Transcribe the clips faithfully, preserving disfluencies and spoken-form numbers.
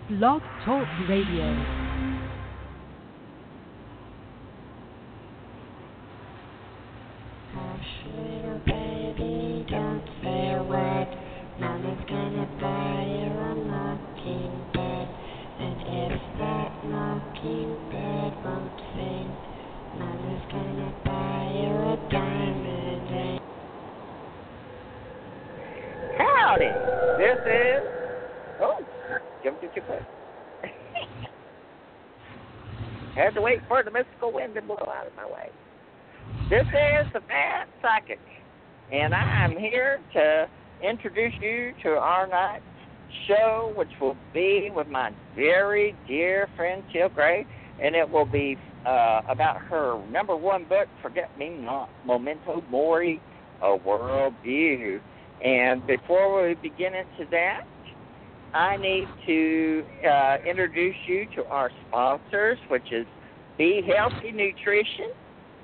Blog Talk Radio. Little baby, don't say a word. Mama's gonna buy you a mockingbird. And if that mockingbird won't sing, Mama's gonna buy you a diamond ring. Howdy! This is... Oh, jumped at your foot. Had to wait for the mystical wind to blow out of my way. This is the Fat Psychic, and I'm here to introduce you to our night's show, which will be with my very dear friend Teal Gray, and it will be uh, about her number one book, Forget Me Not, Memento Mori, A World View. And before we begin into that, I need to uh, introduce you to our sponsors, which is Be Healthy Nutrition,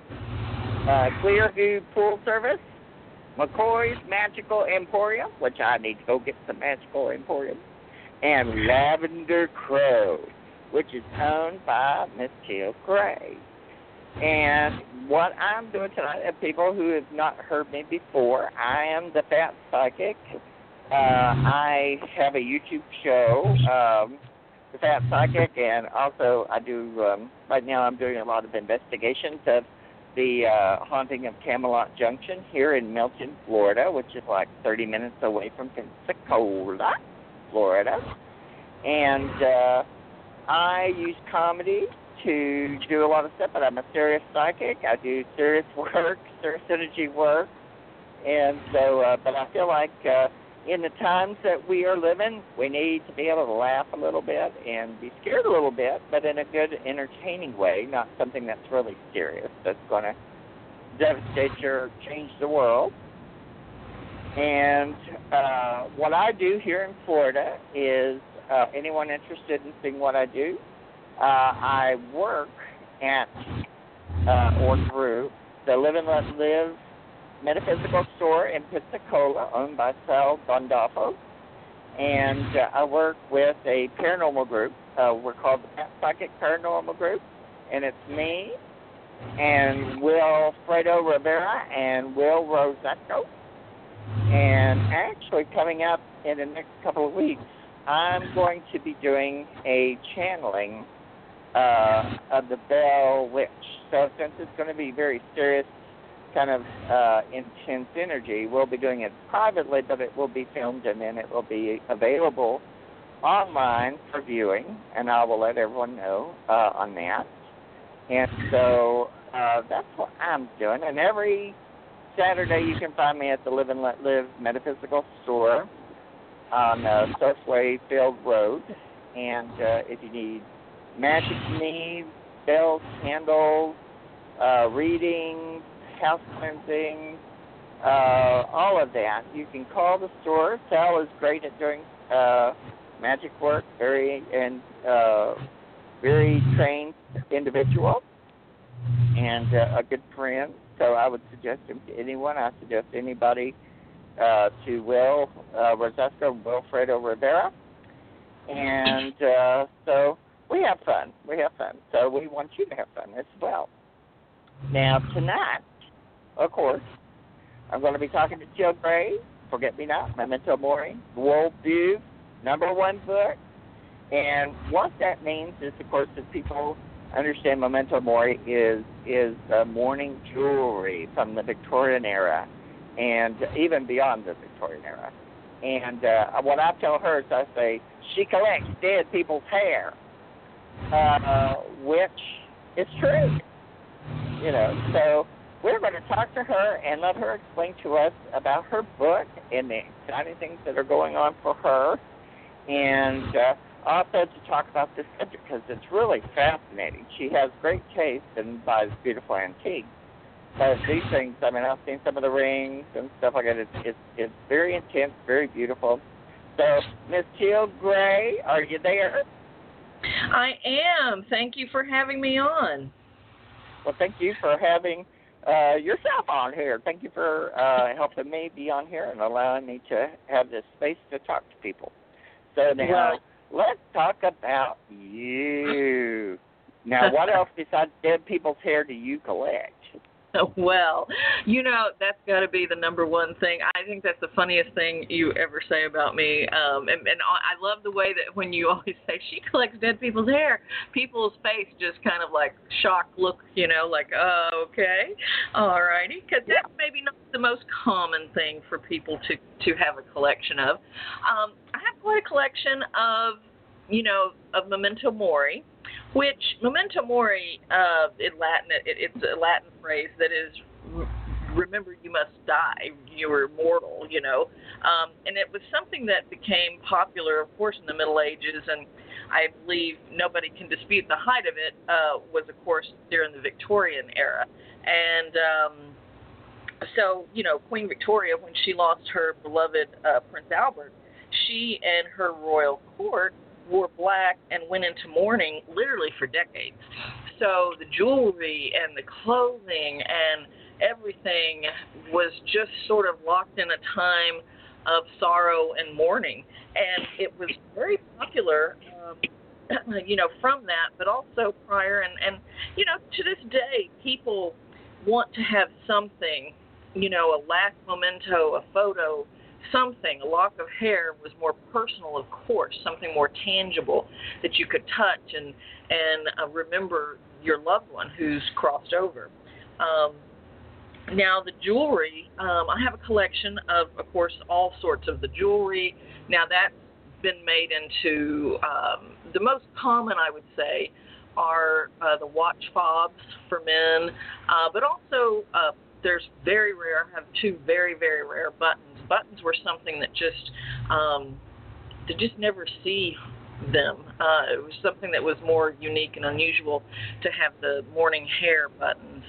Uh, Clearview Pool Service, McCoy's Magical Emporium, which I need to go get some Magical Emporium, and Lavender Crow, which is owned by Miss Teal Gray. And what I'm doing tonight, and people who have not heard me before, I am the Fat Psychic. Uh, I have a YouTube show, um, the Fat Psychic, and also I do, um, right now I'm doing a lot of investigations of the uh, haunting of Camelot Junction here in Milton, Florida, which is like thirty minutes away from Pensacola, Florida. And uh, I use comedy to do a lot of stuff, but I'm a serious psychic. I do serious work, serious energy work. And so, uh, but I feel like uh, in the times that we are living, we need to be able to laugh a little bit and be scared a little bit, but in a good, entertaining way, not something that's really serious, that's going to devastate you or change the world. And uh, what I do here in Florida is, uh, anyone interested in seeing what I do, uh, I work at uh, or through the Live and Let Live Metaphysical Store in Pensacola, owned by Sal Gandolfo, and uh, I work with a paranormal group. Uh, we're called the Fat Psychic Paranormal Group, and it's me and Will Fredo Rivera and Will Rosacco. And actually, coming up in the next couple of weeks, I'm going to be doing a channeling uh, of the Bell Witch. So since it's going to be very serious, kind of uh, intense energy, we'll be doing it privately, but it will be filmed and then it will be available online for viewing, and I will let everyone know uh, on that. And so uh, that's what I'm doing. And every Saturday you can find me at the Live and Let Live Metaphysical Store on uh, Surfway Field Road. And uh, if you need magic needs, bells, candles, uh, readings, house cleansing, uh, all of that, you can call the store. Sal is great at doing uh, magic work, very and uh, very trained individual, and uh, a good friend. So I would suggest him to anyone. I suggest anybody uh, to Will uh, Rosasco, Wilfredo Rivera, and uh, so we have fun. We have fun. So we want you to have fun as well. Now tonight, of course, I'm going to be talking to Teal Gray, Forget Me Not, Memento Mori, World View, number one book. And what that means is, of course, that people understand Memento Mori is is uh, mourning jewelry from the Victorian era and even beyond the Victorian era. And uh, what I tell her is I say, she collects dead people's hair, uh, which is true. You know, so we're going to talk to her and let her explain to us about her book and the exciting things that are going on for her, and uh, also to talk about this subject because it's really fascinating. She has great taste and buys beautiful antiques. But these things, I mean, I've seen some of the rings and stuff like that. It's, it's, it's very intense, very beautiful. So, Miss Teal Gray, are you there? I am. Thank you for having me on. Well, thank you for having uh, yourself on here. Thank you for uh, helping me be on here and allowing me to have this space to talk to people. So now, Well, let's talk about you. Now, what else besides dead people's hair do you collect? Well, you know, that's got to be the number one thing. I think that's the funniest thing you ever say about me. Um, and, and I love the way that when you always say she collects dead people's hair, people's face just kind of like shocked look, you know, like, oh, okay, all righty. Because that's maybe not the most common thing for people to, to have a collection of. Um, I have quite a collection of, you know, of Memento Mori. Which memento mori, uh, in Latin, it, it's a Latin phrase that is, remember you must die, you are mortal, you know. Um, and it was something that became popular, of course, in the Middle Ages, and I believe nobody can dispute the height of it, uh, was, of course, during the Victorian era. And um, so, you know, Queen Victoria, when she lost her beloved uh, Prince Albert, she and her royal court wore black and went into mourning literally for decades. So the jewelry and the clothing and everything was just sort of locked in a time of sorrow and mourning. And it was very popular, um, you know, from that, but also prior. And, and, you know, to this day, people want to have something, you know, a last memento, a photo, something. A lock of hair was more personal, of course, something more tangible that you could touch and and uh, remember your loved one who's crossed over. Um, now, the jewelry, um, I have a collection of, of course, all sorts of the jewelry. Now, that's been made into, um, the most common, I would say, are uh, the watch fobs for men, uh, but also uh, there's very rare, I have two very, very rare buttons. Buttons were something that just, um, to just never see them. Uh, it was something that was more unique and unusual to have the morning hair buttons.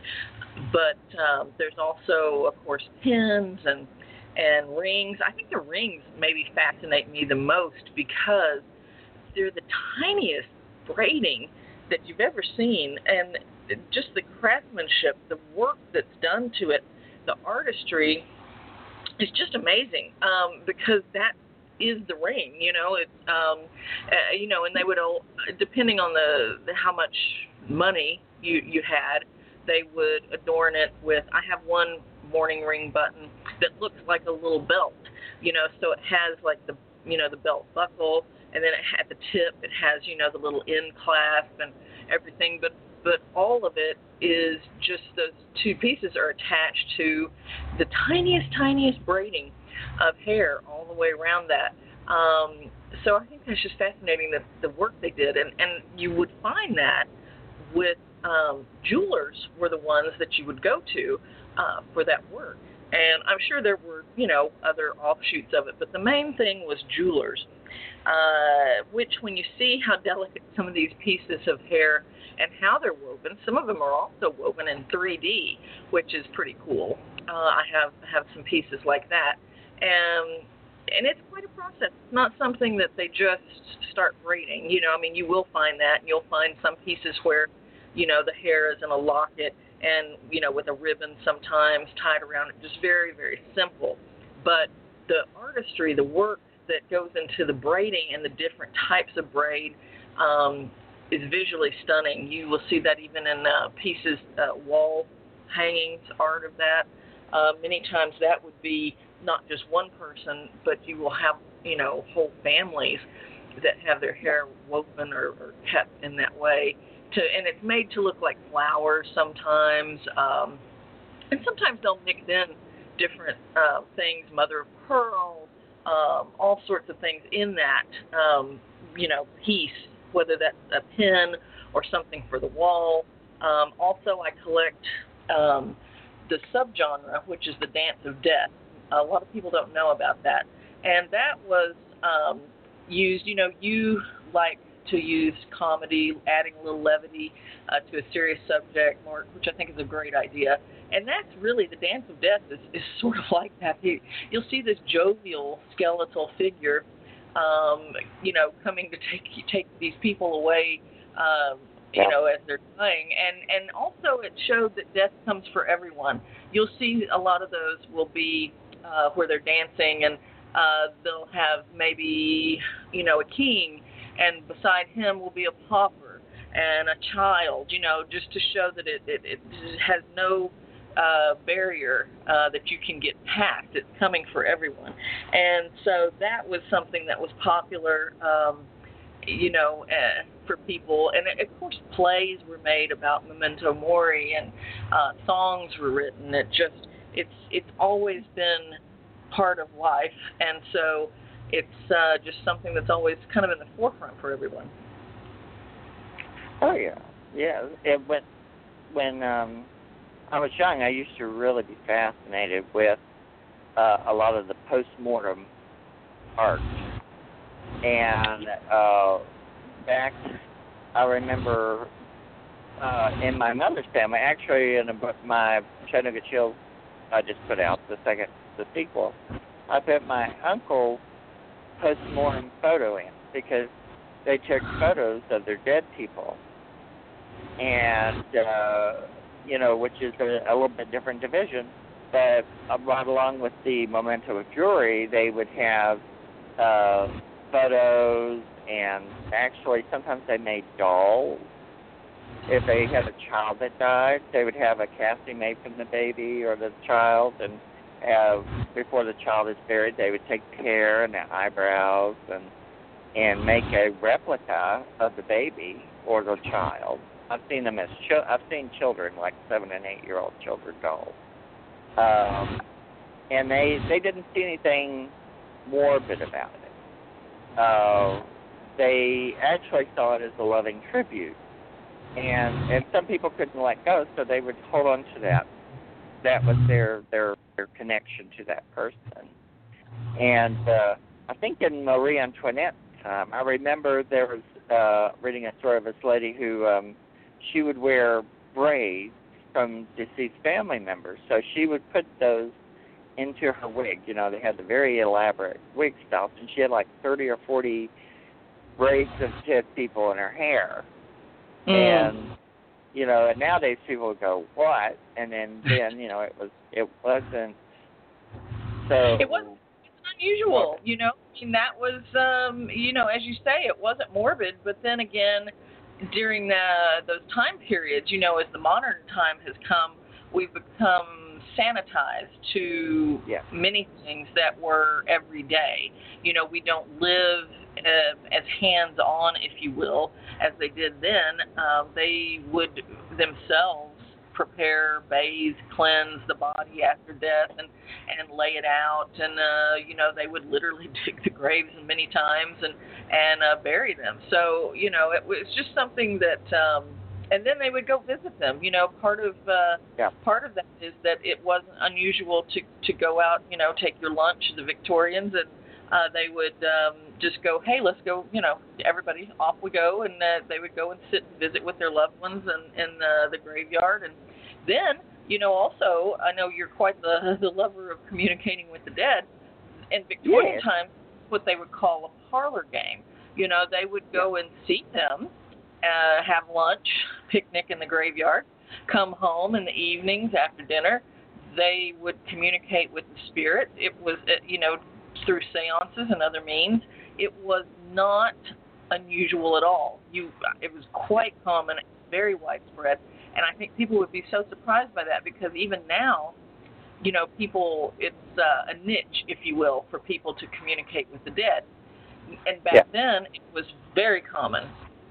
But um, there's also, of course, pins and and rings. I think the rings maybe fascinate me the most because they're the tiniest braiding that you've ever seen, and just the craftsmanship, the work that's done to it, the artistry. It's just amazing um, because that is the ring, you know. It, um, uh, you know, and they would all, depending on the, the how much money you you had, they would adorn it with. I have one morning ring button that looks like a little belt, you know. So it has like the you know the belt buckle, and then it, at the tip it has you know the little end clasp and everything, but. But all of it is just those two pieces are attached to the tiniest, tiniest braiding of hair all the way around that. Um, so I think that's just fascinating, that the work they did. And, and you would find that with um, jewelers were the ones that you would go to uh, for that work. And I'm sure there were, you know, other offshoots of it, but the main thing was jewelers, uh, which when you see how delicate some of these pieces of hair and how they're woven, some of them are also woven in three D, which is pretty cool. Uh, I have have some pieces like that, and and it's quite a process. It's not something that they just start braiding. You know, I mean, you will find that, and you'll find some pieces where, you know, the hair is in a locket and, you know, with a ribbon sometimes tied around it, just very, very simple. But the artistry, the work that goes into the braiding and the different types of braid um, is visually stunning. You will see that even in uh, pieces, uh, wall hangings, art of that. Uh, many times that would be not just one person, but you will have, you know, whole families that have their hair woven or, or kept in that way. To, and it's made to look like flowers sometimes, um, and sometimes they'll mix in different uh, things, mother of pearl, um, all sorts of things in that, um, you know, piece, whether that's a pin or something for the wall. Um, also, I collect um, the subgenre, which is the Dance of Death. A lot of people don't know about that, and that was um, used. You know, you like to use comedy, adding a little levity uh, to a serious subject, Mark, which I think is a great idea. And that's really, the Dance of Death is, is sort of like that. You, you'll see this jovial skeletal figure, um, you know, coming to take take these people away, um, you yeah. know, as they're dying. And, and also it showed that death comes for everyone. You'll see a lot of those will be uh, where they're dancing, and uh, they'll have maybe, you know, a king, and beside him will be a pauper and a child, you know, just to show that it, it, it has no uh, barrier uh, that you can get past. It's coming for everyone. And so that was something that was popular, um, you know, uh, for people. And, of course, plays were made about Memento Mori, and uh, songs were written. It just, it's, it's always been part of life. And so it's uh, just something that's always kind of in the forefront for everyone. Oh, yeah. Yeah. It went, when um, I was young, I used to really be fascinated with uh, a lot of the post-mortem art. And uh, back, I remember uh, in my mother's family, actually in a book, my Chattanooga Chill I just put out, the second, the sequel, I put my uncle post-mortem photo in because they took photos of their dead people. And, uh, you know, which is a, a little bit different division. But uh, right along with the memento of jewelry, they would have uh, photos, and actually sometimes they made dolls. If they had a child that died, they would have a casting made from the baby or the child, and have, before the child is buried, they would take the hair and the eyebrows and and make a replica of the baby or the child. I've seen them as ch- I've seen children, like seven and eight year old children dolls, um, and they they didn't see anything morbid about it. Uh, they actually saw it as a loving tribute, and and some people couldn't let go, so they would hold on to that. That was their their, their connection to that person. And uh, I think in Marie Antoinette's time, I remember there was uh, reading a story of this lady who um, she would wear braids from deceased family members. So she would put those into her wig. You know, they had the very elaborate wig styles, and she had like thirty or forty braids of dead people in her hair. Mm. And you know, and nowadays people would go, what? And then, then you know, it was it wasn't so. It wasn't unusual, you know. I mean, that was, um, you know, as you say, it wasn't morbid. But then again, during the those time periods, you know, as the modern time has come, we've become sanitized to yeah. many things that were every day. You know, we don't live uh, as hands-on, if you will, as they did then. Um, they would themselves prepare, bathe, cleanse the body after death, and, and lay it out. And, uh, you know, they would literally dig the graves many times and, and uh, bury them. So, you know, it was just something that, um, and then they would go visit them. You know, part of uh, yeah. part of that is that it wasn't unusual to, to go out, you know, take your lunch, the Victorians, and uh, they would um, just go, hey, let's go, you know, everybody, off we go. And uh, they would go and sit and visit with their loved ones in, in uh, the graveyard. And then, you know, also, I know you're quite the, the lover of communicating with the dead. In Victorian yes. times, what they would call a parlor game. You know, they would go and see them, uh, have lunch, picnic in the graveyard, come home in the evenings after dinner. They would communicate with the spirit. It was, you know, through seances and other means. It was not unusual at all. You, it was quite common, very widespread, and I think people would be so surprised by that, because even now, you know, people, it's uh, a niche, if you will, for people to communicate with the dead. And back yeah. then, it was very common.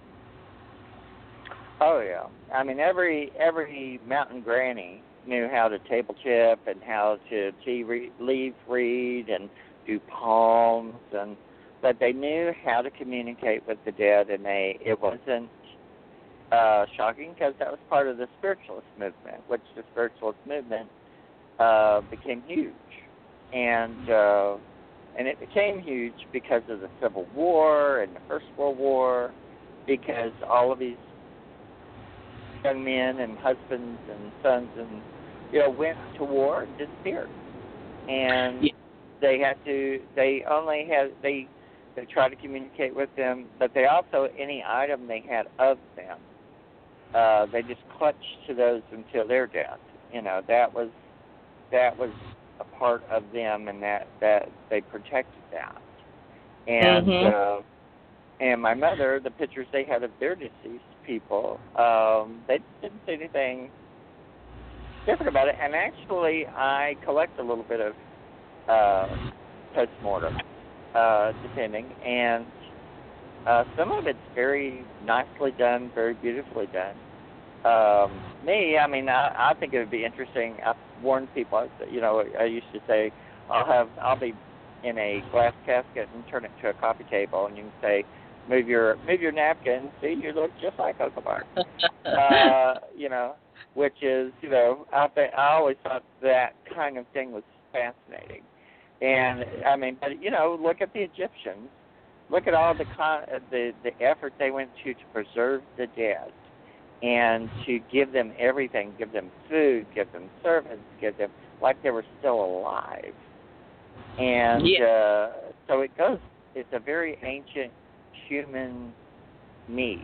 Oh yeah, I mean every every mountain granny knew how to table tip and how to tea re- leaf read and do palms, and but they knew how to communicate with the dead, and they it wasn't uh, shocking, because that was part of the spiritualist movement, which the spiritualist movement uh, became huge, and uh, and it became huge because of the Civil War and the First World War, because all of these young men and husbands and sons and you know went to war and disappeared, and yeah. they had to they only had they they tried to communicate with them, but they also, any item they had of them, uh, they just clutched to those until their death. You know, that was that was a part of them, and that that they protected that. And mm-hmm. uh, and my mother, the pictures they had of their deceased people, um, they didn't say anything different about it. And actually, I collect a little bit of uh, postmortem, uh, depending, and uh, some of it's very nicely done, very beautifully done. Um, me, I mean, I, I think it would be interesting. I've warned people. You know, I used to say, I'll have, I'll be in a glass casket and turn it to a coffee table, and you can say, move your move your napkin. See, you look just like Uncle Mark. uh, you know, which is, you know, I think I always thought that kind of thing was fascinating. And I mean, but you know, look at the Egyptians. Look at all the con- the the effort they went to to preserve the dead, and to give them everything, give them food, give them servants, give them like they were still alive. And yeah. uh, so it goes. It's a very ancient human need,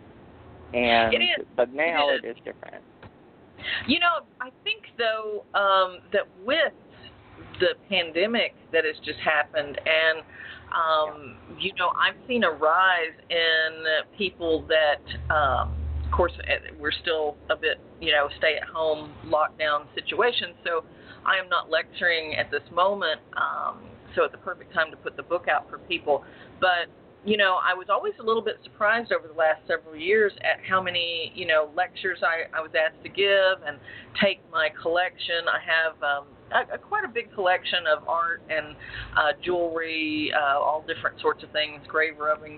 and it is. but now it is. it is different. You know, I think though um, that with the pandemic that has just happened, and um, yeah. you know, I've seen a rise in people that, um, of course, we're still a bit, you know, stay-at-home lockdown situation. So I am not lecturing at this moment. Um, so it's the perfect time to put the book out for people, but. You know, I was always a little bit surprised over the last several years at how many, you know, lectures I, I was asked to give and take my collection. I have um, a, a quite a big collection of art and uh, jewelry, uh, all different sorts of things, grave rubbings,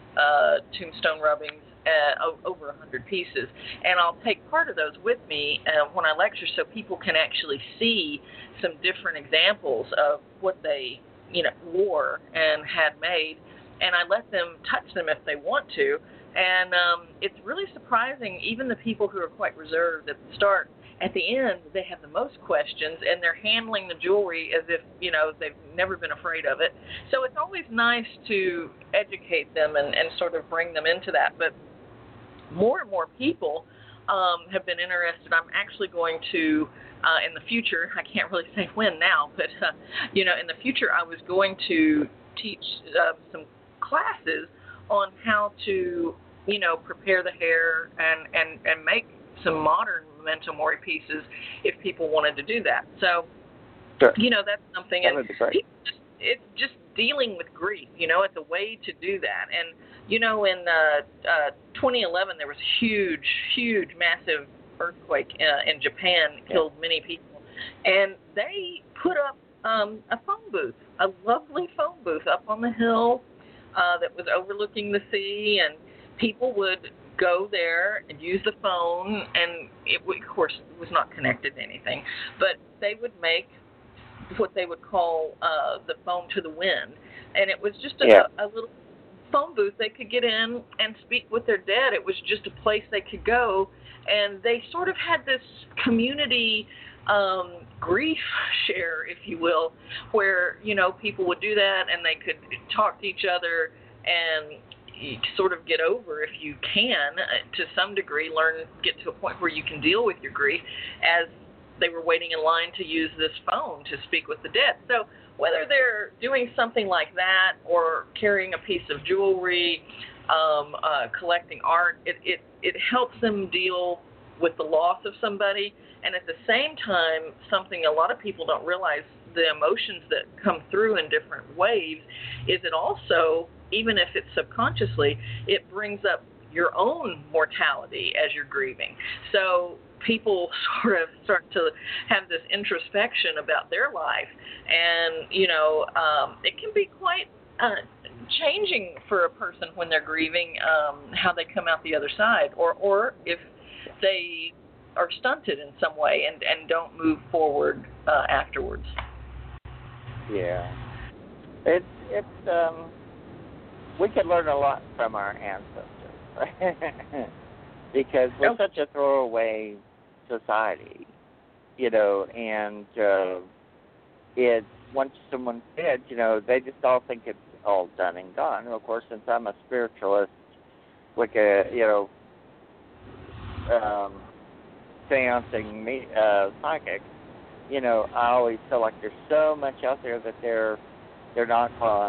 uh, tombstone rubbings, uh, over one hundred pieces. And I'll take part of those with me uh, when I lecture so people can actually see some different examples of what they, you know, wore and had made. And I let them touch them if they want to. And um, it's really surprising, even the people who are quite reserved at the start, at the end, they have the most questions, and they're handling the jewelry as if, you know, they've never been afraid of it. So it's always nice to educate them and, and sort of bring them into that. But more and more people um, have been interested. I'm actually going to, uh, in the future, I can't really say when now, but, uh, you know, in the future I was going to teach uh, some classes on how to, you know, prepare the hair and, and, and make some modern memento mori pieces if people wanted to do that. So, sure. you know, that's something. That and just, it's just dealing with grief, you know, it's a way to do that. And, you know, in uh, uh, twenty eleven, there was a huge, huge, massive earthquake uh, in Japan, killed yeah. many people. And they put up um, a phone booth, a lovely phone booth up on the hill. Uh, that was overlooking the sea, and people would go there and use the phone, and it, of course, it was not connected to anything, but they would make what they would call uh, the phone to the wind, and it was just a, yeah. a little phone booth they could get in and speak with their dead. It was just a place they could go, and they sort of had this community um, grief share, if you will, where, you know, people would do that and they could talk to each other and sort of get over, if you can, to some degree, learn, get to a point where you can deal with your grief as they were waiting in line to use this phone to speak with the dead. So whether they're doing something like that or carrying a piece of jewelry, um, uh, collecting art, it, it, it helps them deal with the loss of somebody. And at the same time, something a lot of people don't realize, the emotions that come through in different waves, is it also, even if it's subconsciously, it brings up your own mortality as you're grieving. So people sort of start to have this introspection about their life. And, you know, um, it can be quite uh, changing for a person when they're grieving, um, how they come out the other side, or, or if they are stunted in some way and, and don't move forward uh, afterwards. Yeah. It's, it's, um, we could learn a lot from our ancestors, right? Because we're such a throwaway society, you know, and uh, it's, once someone's dead, you know, they just all think it's all done and gone. And of course, since I'm a spiritualist, like a, you know, um, seancing me, uh, psychic, you know, I always feel like there's so much out there that they're they're not gone,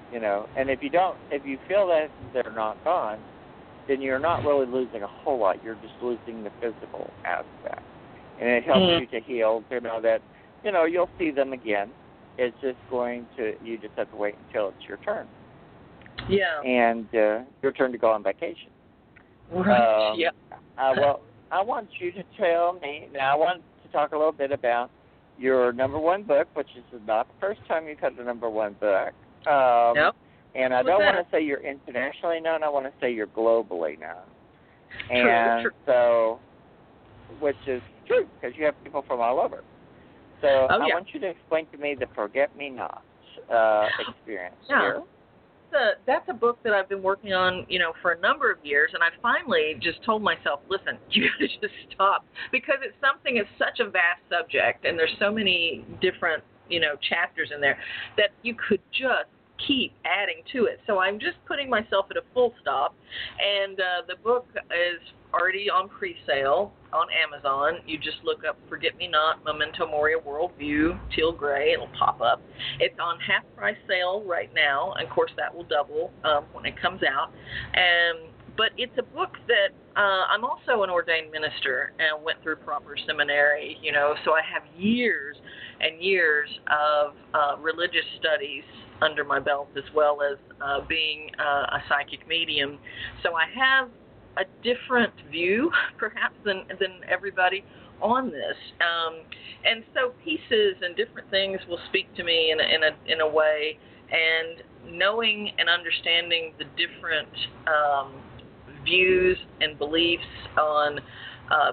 You know, and if you don't, if you feel that they're not gone, then you're not really losing a whole lot. You're just losing the physical aspect, and it helps Mm. you to heal. To know that, you know, you'll see them again. It's just going to. You just have to wait until it's your turn. Yeah. And uh, your turn to go on vacation. Right. Um, yeah. Uh, well, I want you to tell me. Now, I want to talk a little bit about your number one book, which is not the first time you've had the number one book. Um, Nope. And I What's don't that? want to say you're internationally known. I want to say you're globally known. True, And true. so, which is true because you have people from all over. So Oh, I yeah. want you to explain to me the Forget Me Not uh, experience Yeah. here. That's a, that's a book that I've been working on, you know, for a number of years, and I finally just told myself, listen, you got to just stop, because it's something, it's such a vast subject, and there's so many different, you know, chapters in there that you could just keep adding to it. So I'm just putting myself at a full stop, and uh, the book is already on pre-sale on Amazon. You just look up Forget Me Not, Memento Mori, Worldview, Teal Gray, it'll pop up. It's on half-price sale right now, and of course that will double um, when it comes out. And But it's a book that uh, I'm also an ordained minister and went through proper seminary, you know, so I have years and years of uh, religious studies under my belt, as well as uh, being uh, a psychic medium. So I have a different view, perhaps, than than everybody on this. Um, and so pieces and different things will speak to me in a, in a in a way, and knowing and understanding the different um, views and beliefs on uh,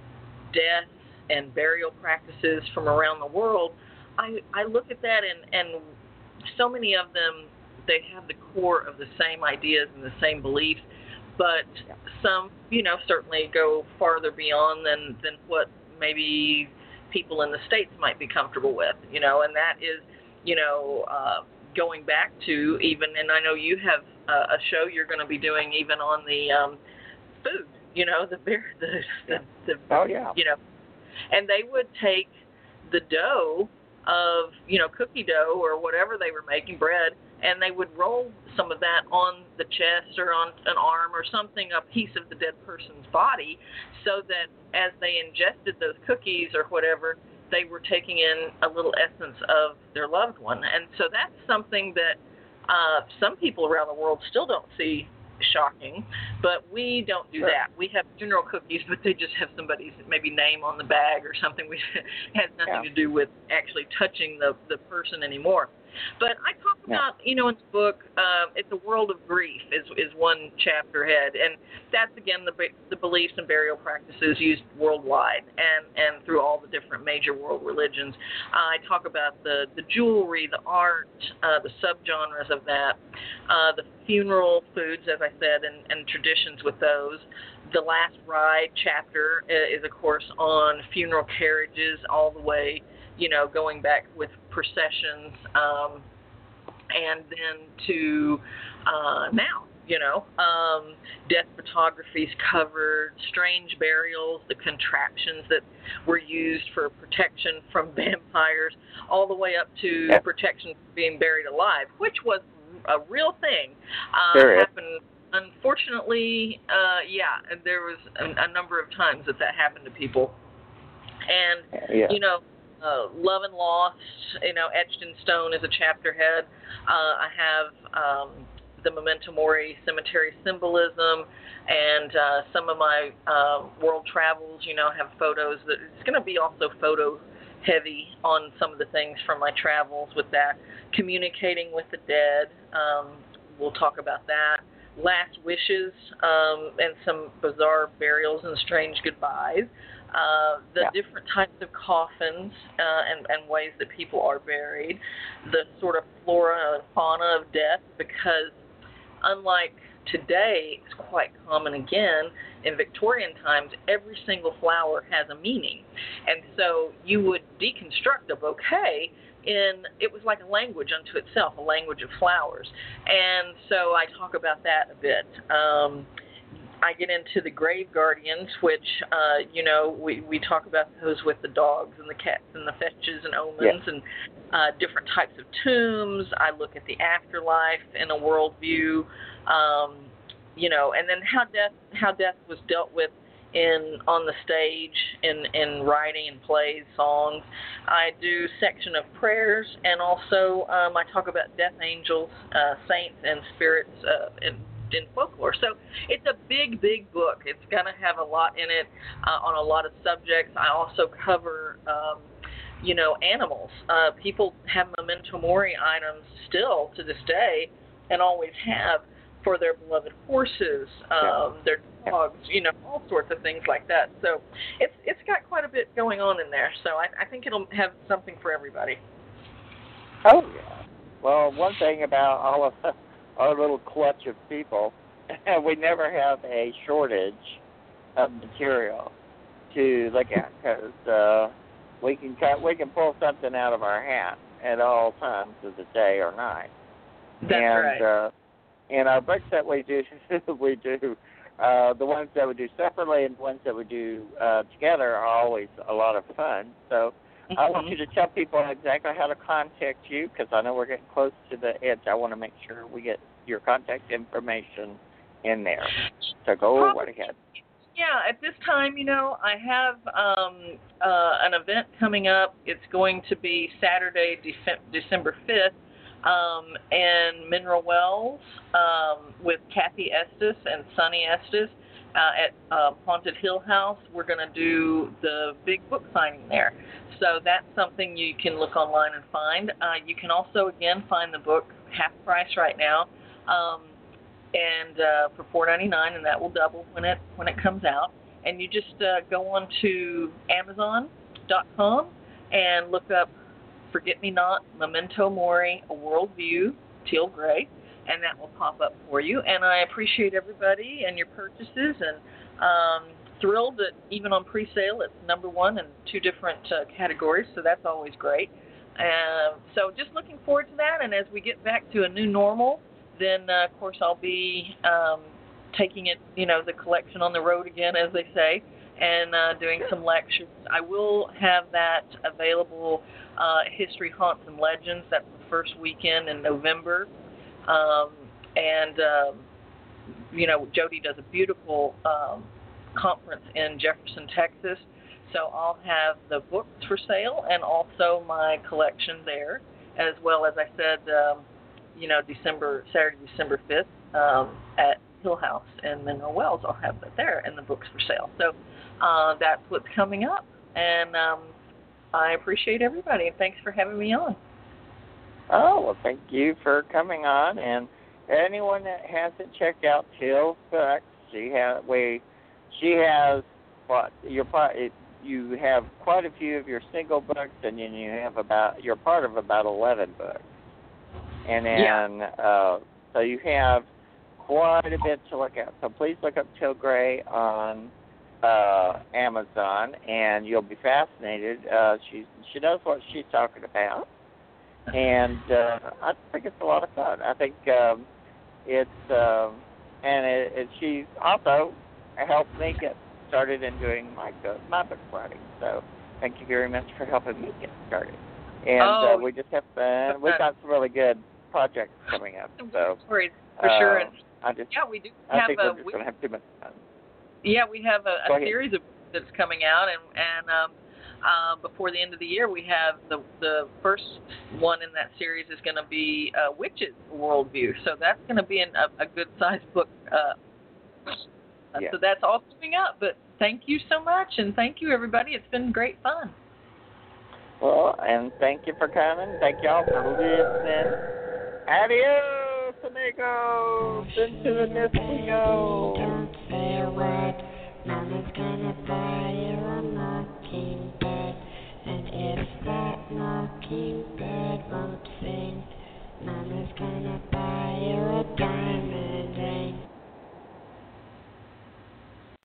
death and burial practices from around the world, I, I look at that, and, and so many of them, they have the core of the same ideas and the same beliefs, but some, you know, certainly go farther beyond than, than what maybe people in the States might be comfortable with, you know, and that is, you know, uh, going back to even, and I know you have uh, a show you're going to be doing even on the um, food, you know, the beer, the, the, the, Oh, yeah. you know, and they would take the dough of, you know, cookie dough or whatever they were making, bread, and they would roll some of that on the chest or on an arm or something, a piece of the dead person's body, so that as they ingested those cookies or whatever, they were taking in a little essence of their loved one. And so that's something that uh, some people around the world still don't see shocking, but we don't do Sure. that. We have funeral cookies, but they just have somebody's maybe name on the bag or something. We has nothing Yeah. to do with actually touching the the person anymore. But I talk Yeah. about, you know, in the book, uh, it's a world of grief is is one chapter head, and that's again the the beliefs and burial practices used worldwide and and through all the different major world religions. Uh, I talk about the the jewelry, the art, uh, the subgenres of that, uh, the funeral foods, as I said, and, and traditions with those. The last ride chapter is, of course, on funeral carriages all the way, you know, going back with processions, um, and then to uh, now, you know, um, death photography is covered, strange burials, the contraptions that were used for protection from vampires, all the way up to Yeah. protection from being buried alive, which was a real thing. Uh, Sure is. happened, unfortunately, uh, yeah, and there was a, a number of times that that happened to people. And, Yeah. you know, uh, Love and Lost, you know, etched in stone as a chapter head. Uh, I have um, the Memento Mori cemetery symbolism, and uh, some of my uh, world travels, you know, have photos. That it's going to be also photo heavy on some of the things from my travels with that. Communicating with the dead, um, we'll talk about that. Last wishes, um, and some bizarre burials and strange goodbyes. Uh, the Yeah. different types of coffins uh, and, and ways that people are buried, the sort of flora and fauna of death, because unlike today, it's quite common again, in Victorian times, every single flower has a meaning. And so you would deconstruct a bouquet in, it was like a language unto itself, a language of flowers. And so I talk about that a bit. Um, I get into the grave guardians, which, uh, you know, we, we talk about those with the dogs and the cats and the fetches and omens yes. and uh, different types of tombs. I look at the afterlife in a worldview, um, you know, and then how death how death was dealt with in on the stage, in, in writing and plays, songs. I do section of prayers, and also um, I talk about death angels, uh, saints, and spirits uh, in, in folklore. So it's a big, big book. It's going to have a lot in it uh, on a lot of subjects. I also cover, um, you know, animals. Uh, people have memento mori items still to this day, and always have, for their beloved horses, um, their dogs, you know, all sorts of things like that. So it's it's got quite a bit going on in there. So I, I think it'll have something for everybody. Oh, yeah. Well, one thing about all of our little clutch of people, we never have a shortage of material to look at, because uh, we can cut, we can pull something out of our hat at all times of the day or night. That's and, right. Uh, in our books that we do, we do uh, the ones that we do separately and the ones that we do uh, together are always a lot of fun. So mm-hmm. I want you to tell people exactly how to contact you, because I know we're getting close to the edge. I want to make sure we get your contact information in there. So go Probably, right ahead. Yeah, at this time, you know, I have um, uh, an event coming up. It's going to be Saturday, Dece- December fifth. Um, and Mineral Wells um, with Kathy Estes and Sonny Estes uh, at uh, Haunted Hill House. We're going to do the big book signing there. So that's something you can look online and find. Uh, you can also, again, find the book half price right now, um, and uh, for four ninety-nine, and that will double when it when it comes out. And you just uh, go on to Amazon dot com and look up Forget Me Not, Memento Mori, A Worldview, Teal Gray, and that will pop up for you. And I appreciate everybody and your purchases, and um, thrilled that even on pre-sale it's number one in two different uh, categories, so that's always great. Uh, so just looking forward to that, and as we get back to a new normal, then uh, of course I'll be um, taking it, you know, the collection on the road again, as they say, and uh, doing some lectures. I will have that available, uh, History, Haunts, and Legends. That's the first weekend in November. Um, and, um, you know, Jody does a beautiful um, conference in Jefferson, Texas. So I'll have the books for sale and also my collection there, as well as I said, um, you know, December Saturday, December fifth um, at Hill House in Mineral Wells. I'll have that there and the books for sale. So uh, that's what's coming up, and um, I appreciate everybody, and thanks for having me on. Oh, well, thank you for coming on, and anyone that hasn't checked out Teal's books, she has we she has what you're part you have quite a few of your single books, and then you have about you're part of about eleven books, and then yeah. uh, so you have quite a bit to look at. So please look up Teal Gray on uh, Amazon, and you'll be fascinated. Uh, she she knows what she's talking about, and uh, I think it's a lot of fun. I think um, it's um, and it, it, she's also helped me get started in doing my book, my book writing. So thank you very much for helping me get started. And oh, uh, we just have uh, we've got some really good projects coming up. So for uh, sure. And I just yeah, we do I have think a. we're just we, going to have too much fun. Yeah, we have a, Go a ahead. series of that's coming out, and and um, uh, before the end of the year, we have the the first one in that series is going to be uh, Witches Worldview. So that's going to be an, a, a good sized book. Uh, Yeah. So that's all coming up. But thank you so much, and thank you everybody. It's been great fun. Well, and thank you for coming. Thank y'all for listening. Adios, amigos. Into the mist we go. Don't say a word. Mama's gonna buy you a mockingbird. And if that mockingbird won't sing, Mama's gonna buy